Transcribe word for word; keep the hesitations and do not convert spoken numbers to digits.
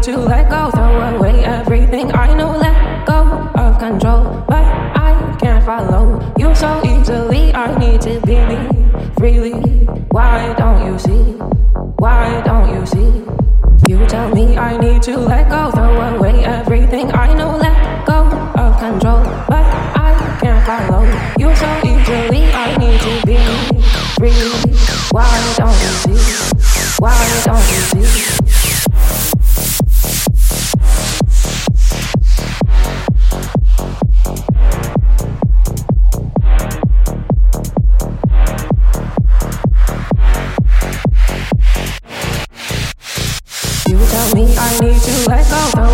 need to let go, throw away everything I know, let go of control, but I can't follow you so easily. I need to be me freely. Why don't you see? Why don't you see? You tell me I need to let go, throw away everything I know, let go of control, but I can't follow you so easily. I need to be me freely. Why don't you see? Why don't you see? You tell me I need to let go.